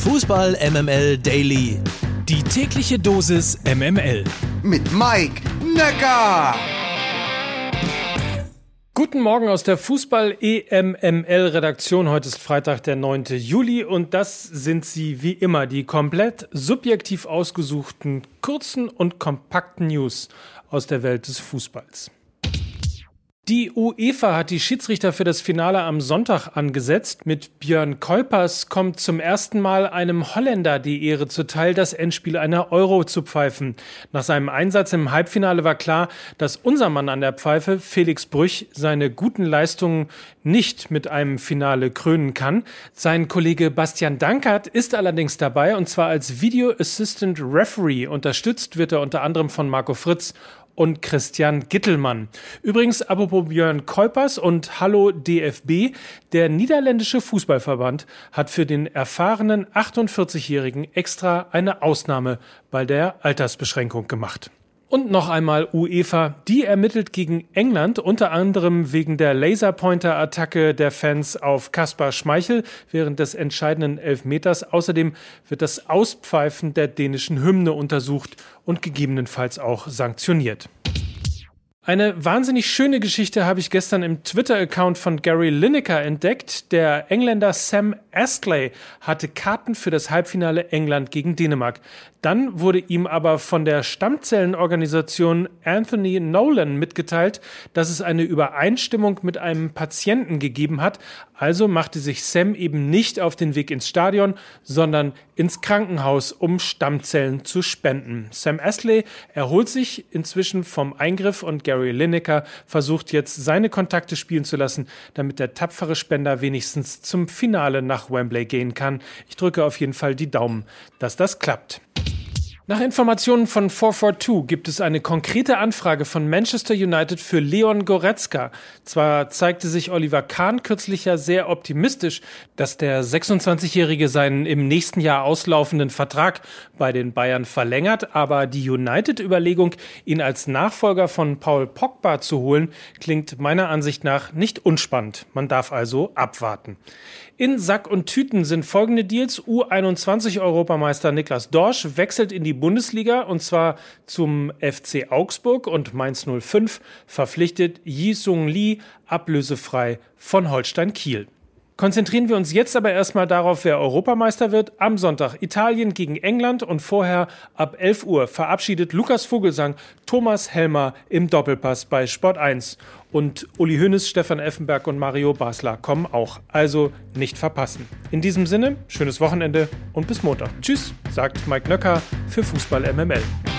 Fußball MML Daily. Die tägliche Dosis MML. Mit Mike Nöcker. Guten Morgen aus der Fußball-EMML-Redaktion. Heute ist Freitag, der 9. Juli und das sind sie wie immer, die komplett subjektiv ausgesuchten, kurzen und kompakten News aus der Welt des Fußballs. Die UEFA hat die Schiedsrichter für das Finale am Sonntag angesetzt. Mit Björn Kuipers kommt zum ersten Mal einem Holländer die Ehre zuteil, das Endspiel einer Euro zu pfeifen. Nach seinem Einsatz im Halbfinale war klar, dass unser Mann an der Pfeife, Felix Brüch, seine guten Leistungen nicht mit einem Finale krönen kann. Sein Kollege Bastian Dankert ist allerdings dabei, und zwar als Video Assistant Referee. Unterstützt wird er unter anderem von Marco Fritz und Christian Gittelmann. Übrigens, apropos Björn Kuipers und Hallo DFB, der niederländische Fußballverband hat für den erfahrenen 48-Jährigen extra eine Ausnahme bei der Altersbeschränkung gemacht. Und noch einmal UEFA, die ermittelt gegen England, unter anderem wegen der Laserpointer-Attacke der Fans auf Kasper Schmeichel während des entscheidenden Elfmeters. Außerdem wird das Auspfeifen der dänischen Hymne untersucht und gegebenenfalls auch sanktioniert. Eine wahnsinnig schöne Geschichte habe ich gestern im Twitter-Account von Gary Lineker entdeckt. Der Engländer Sam Astley hatte Karten für das Halbfinale England gegen Dänemark. Dann wurde ihm aber von der Stammzellenorganisation Anthony Nolan mitgeteilt, dass es eine Übereinstimmung mit einem Patienten gegeben hat. Also machte sich Sam eben nicht auf den Weg ins Stadion, sondern ins Krankenhaus, um Stammzellen zu spenden. Sam Astley erholt sich inzwischen vom Eingriff und Gary Lineker versucht jetzt, seine Kontakte spielen zu lassen, damit der tapfere Spender wenigstens zum Finale nach Wembley gehen kann. Ich drücke auf jeden Fall die Daumen, dass das klappt. Nach Informationen von 442 gibt es eine konkrete Anfrage von Manchester United für Leon Goretzka. Zwar zeigte sich Oliver Kahn kürzlich ja sehr optimistisch, dass der 26-Jährige seinen im nächsten Jahr auslaufenden Vertrag bei den Bayern verlängert, aber die United-Überlegung, ihn als Nachfolger von Paul Pogba zu holen, klingt meiner Ansicht nach nicht unspannend. Man darf also abwarten. In Sack und Tüten sind folgende Deals. U21-Europameister Niklas Dorsch wechselt in die Bundesliga, und zwar zum FC Augsburg, und Mainz 05 verpflichtet Ji-Sung Lee ablösefrei von Holstein Kiel. Konzentrieren wir uns jetzt aber erstmal darauf, wer Europameister wird. Am Sonntag Italien gegen England, und vorher ab 11 Uhr verabschiedet Lukas Vogelsang Thomas Helmer im Doppelpass bei Sport 1. Und Uli Hoeneß, Stefan Effenberg und Mario Basler kommen auch. Also nicht verpassen. In diesem Sinne, schönes Wochenende und bis Montag. Tschüss, sagt Mike Nöcker für Fußball MML.